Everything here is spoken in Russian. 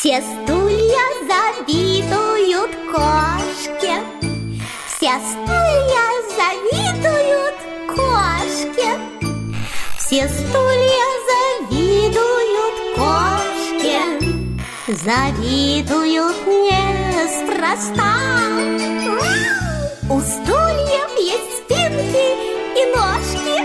Все стулья завидуют кошке, все стулья завидуют кошке, все стулья завидуют кошке, завидуют неспроста. У стульев есть спинки и ножки,